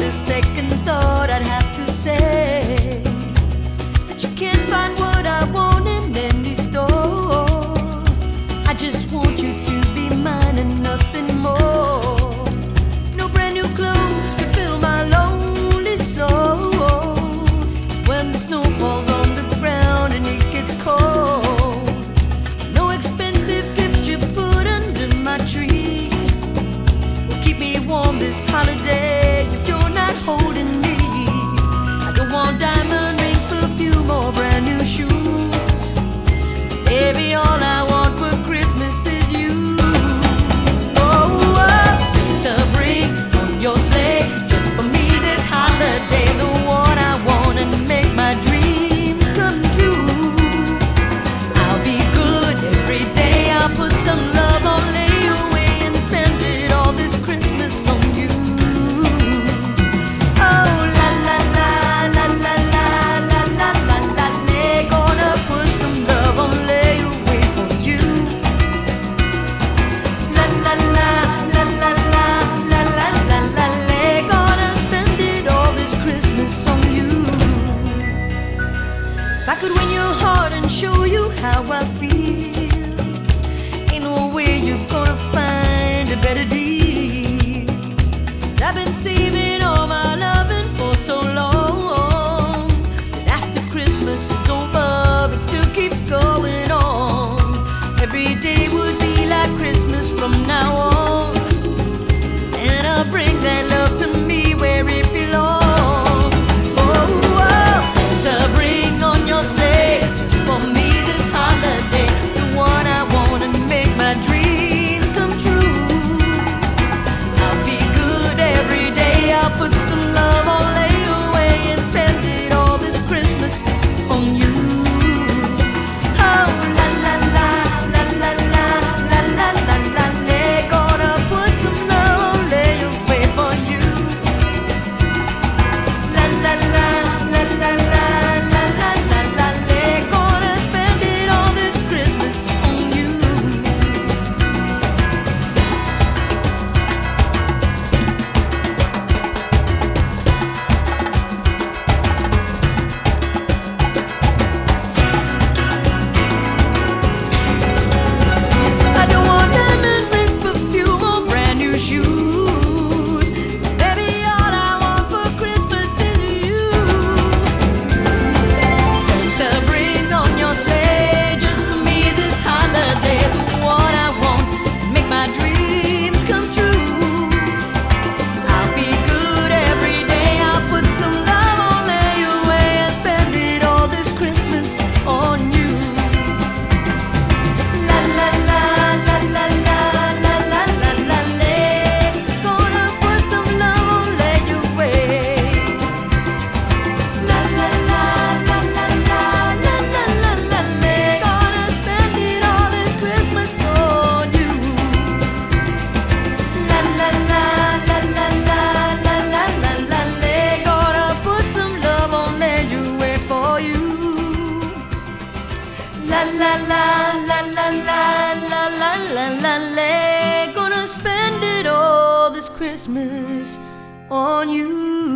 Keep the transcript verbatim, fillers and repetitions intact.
a second thought, I'd have to say that you can't find what I want in any store. I just want you to be mine and nothing more. No brand new clothes could fill my lonely soul. When the snow falls on the ground and it gets cold, no expensive gift you put under my tree will keep me warm this holiday if you're not holding me. I don't want diamond rings, perfume, or brand new shoes. Baby, all I want for Christmas is you. Oh, oh, Santa, bring on your sleigh just for me this holiday, the one I want and make my dreams come true. I'll be good every day, I'll put some love on layaway and spend it all this Christmas on you. Oh, la la la la la la la la la la la, gonna put some love on layaway for you. La la la la la la la la la la la, gonna spend it all this Christmas on you. If I could win your heart and show you how I feel, ain't no way you're gonna find a better deal. I've been saving all my loving for so long that after Christmas is over, it still keeps going on. Every day would be like Christmas from now on. Santa, bring that love to me where it belongs. Oh, oh, Santa, bring on your sleigh just for me this holiday, the one I want and make my dreams come true. I'll be good every day, I'll put some love on layaway and spend it all this Christmas on you. Oh, la la la la la la la la la la la, gonna put some love on layaway for you. La la la la la la la la la la la, gonna spend it all this Christmas on you. I don't want diamond rings, perfume, or brand new shoes. Baby, all I want for Christmas is you. Santa, bring on your sleigh just for me this holiday, the one I want, make my dreams come true. I'll be good every day, I'll put some love on layaway and spend it all this Christmas on you. La la la la la la la la la la la, gonna put some love on layaway. La la la la la la la la la la la, gonna spend it all this Christmas on you. La la la la la la la la la la la, gonna put some love on layaway for you. La la la la la la la la la la la, gonna spend it all this Christmas on you.